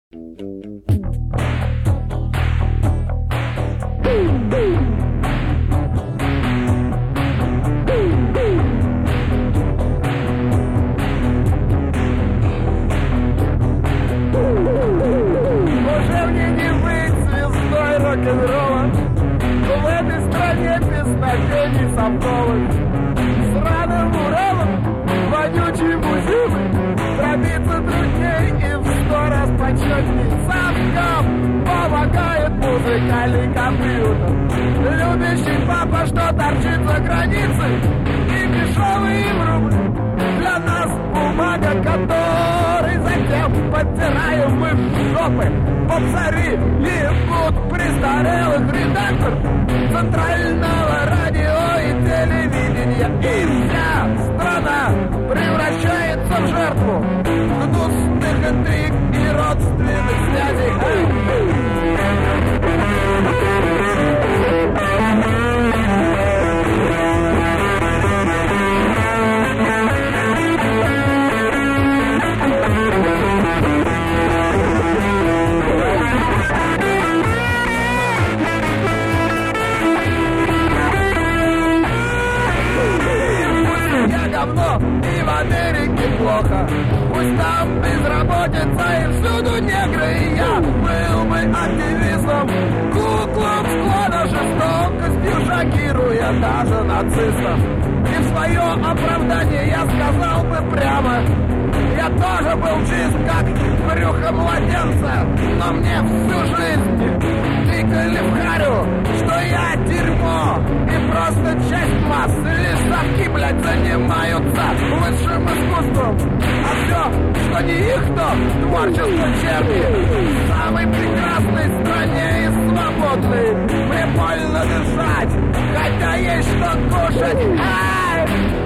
рок-н-ролла, в этой стране песнопений совковых. С раным Уралом, вонючим зимой, пробиться трудней и в 100 раз почетней. Совком помогает музыкальный компьютер, любящий папа, что торчит за границей, и дешевые рубли для нас бумага, которой затем подтираем мы в жопы. Попсари ебут престарелых редактор центрального радио и телевидения. И вся страна превращается в жертву гнусных интриг и родственных связей. Говно, и в Америке плохо. Пусть там безработица и всюду негры. И я был бы активистом, Ку-клукс-клана, жестокостью шокируя даже нацистов. И в свое оправдание я сказал бы прямо: я тоже был чист, как брюхо младенца, но мне всю жизнь тыкали в харю, что я дерьмо и просто часть массы. Лишь совки, блядь, занимаются высшим искусством, а все, что не их, то творчество черни. В самой прекрасной стране и свободной мне больно дышать, хотя есть что кушать. Ай!